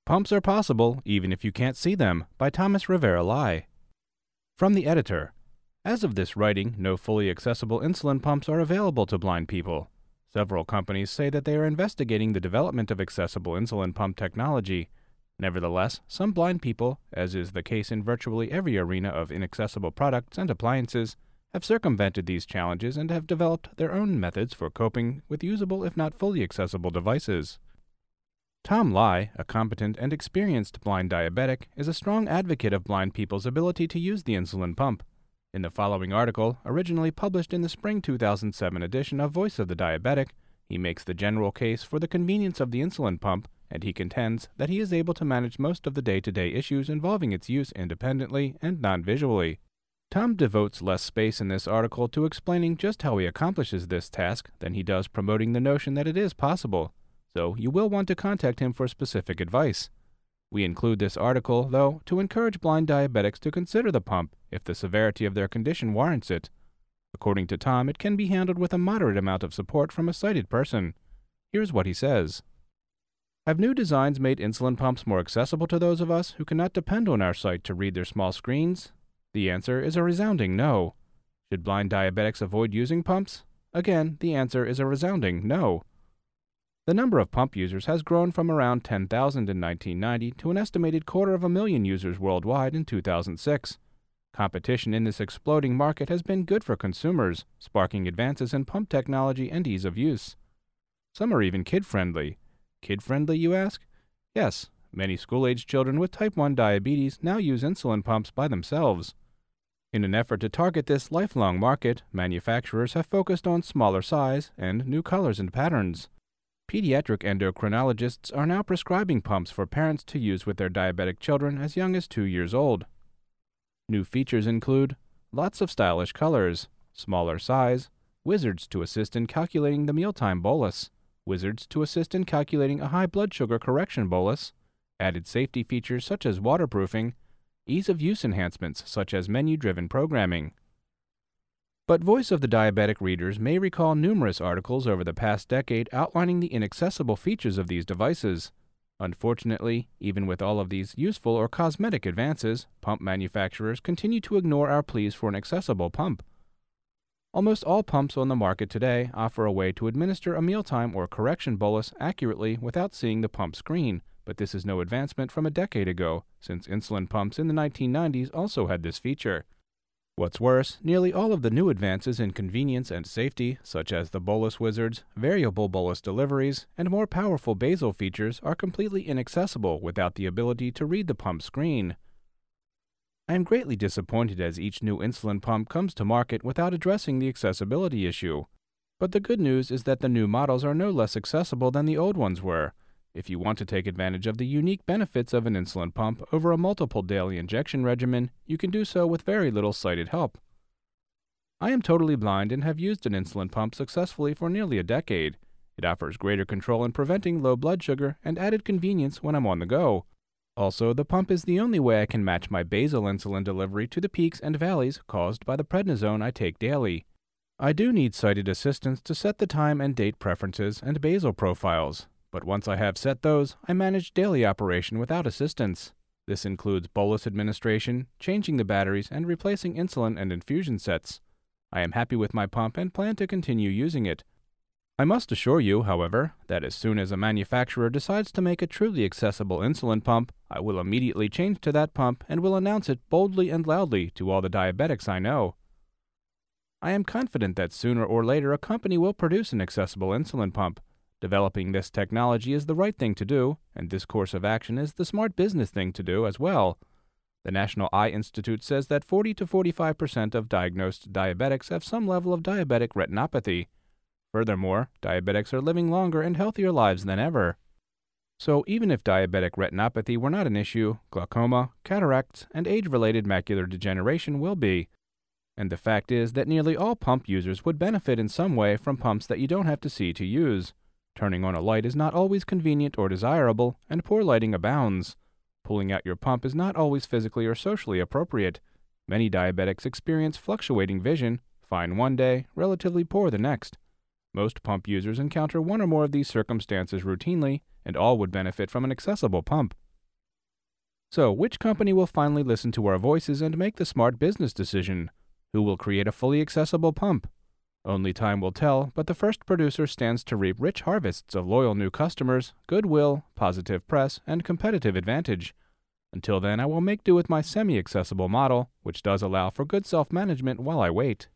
Pumps Are Possible Even If You Can't See Them by Thomas Rivera Lai. From the editor. As of this writing, no fully accessible insulin pumps are available to blind people. Several companies say that they are investigating the development of accessible insulin pump technology. Nevertheless, some blind people, as is the case in virtually every arena of inaccessible products and appliances, have circumvented these challenges and have developed their own methods for coping with usable if not fully accessible devices. Tom Lai, a competent and experienced blind diabetic, is a strong advocate of blind people's ability to use the insulin pump. In the following article, originally published in the spring 2007 edition of Voice of the Diabetic, he makes the general case for the convenience of the insulin pump, and he contends that he is able to manage most of the day-to-day issues involving its use independently and non-visually. Tom devotes less space in this article to explaining just how he accomplishes this task than he does promoting the notion that it is possible, so you will want to contact him for specific advice. We include this article, though, to encourage blind diabetics to consider the pump if the severity of their condition warrants it. According to Tom, it can be handled with a moderate amount of support from a sighted person. Here's what he says. Have new designs made insulin pumps more accessible to those of us who cannot depend on our sight to read their small screens? The answer is a resounding no. Should blind diabetics avoid using pumps? Again, the answer is a resounding no. The number of pump users has grown from around 10,000 in 1990 to an estimated 250,000 users worldwide in 2006. Competition in this exploding market has been good for consumers, sparking advances in pump technology and ease of use. Some are even kid-friendly. Kid-friendly, you ask? Yes, many school-aged children with type 1 diabetes now use insulin pumps by themselves. In an effort to target this lifelong market, manufacturers have focused on smaller size and new colors and patterns. Pediatric endocrinologists are now prescribing pumps for parents to use with their diabetic children as young as 2 years old. New features include lots of stylish colors, smaller size, wizards to assist in calculating the mealtime bolus, wizards to assist in calculating a high blood sugar correction bolus, added safety features such as waterproofing, ease of use enhancements such as menu-driven programming. But Voice of the Diabetic readers may recall numerous articles over the past decade outlining the inaccessible features of these devices. Unfortunately, even with all of these useful or cosmetic advances, pump manufacturers continue to ignore our pleas for an accessible pump. Almost all pumps on the market today offer a way to administer a mealtime or correction bolus accurately without seeing the pump screen, but this is no advancement from a decade ago, since insulin pumps in the 1990s also had this feature. What's worse, nearly all of the new advances in convenience and safety, such as the bolus wizards, variable bolus deliveries, and more powerful basal features, are completely inaccessible without the ability to read the pump screen. I am greatly disappointed as each new insulin pump comes to market without addressing the accessibility issue. But the good news is that the new models are no less accessible than the old ones were. If you want to take advantage of the unique benefits of an insulin pump over a multiple daily injection regimen, you can do so with very little sighted help. I am totally blind and have used an insulin pump successfully for nearly a decade. It offers greater control in preventing low blood sugar and added convenience when I'm on the go. Also, the pump is the only way I can match my basal insulin delivery to the peaks and valleys caused by the prednisone I take daily. I do need sighted assistance to set the time and date preferences and basal profiles. But once I have set those, I manage daily operation without assistance. This includes bolus administration, changing the batteries, and replacing insulin and infusion sets. I am happy with my pump and plan to continue using it. I must assure you, however, that as soon as a manufacturer decides to make a truly accessible insulin pump, I will immediately change to that pump and will announce it boldly and loudly to all the diabetics I know. I am confident that sooner or later a company will produce an accessible insulin pump. Developing this technology is the right thing to do, and this course of action is the smart business thing to do as well. The National Eye Institute says that 40 to 45% of diagnosed diabetics have some level of diabetic retinopathy. Furthermore, diabetics are living longer and healthier lives than ever. So even if diabetic retinopathy were not an issue, glaucoma, cataracts, and age-related macular degeneration will be. And the fact is that nearly all pump users would benefit in some way from pumps that you don't have to see to use. Turning on a light is not always convenient or desirable, and poor lighting abounds. Pulling out your pump is not always physically or socially appropriate. Many diabetics experience fluctuating vision, fine one day, relatively poor the next. Most pump users encounter one or more of these circumstances routinely, and all would benefit from an accessible pump. So, which company will finally listen to our voices and make the smart business decision? Who will create a fully accessible pump? Only time will tell, but the first producer stands to reap rich harvests of loyal new customers, goodwill, positive press, and competitive advantage. Until then, I will make do with my semi-accessible model, which does allow for good self-management while I wait.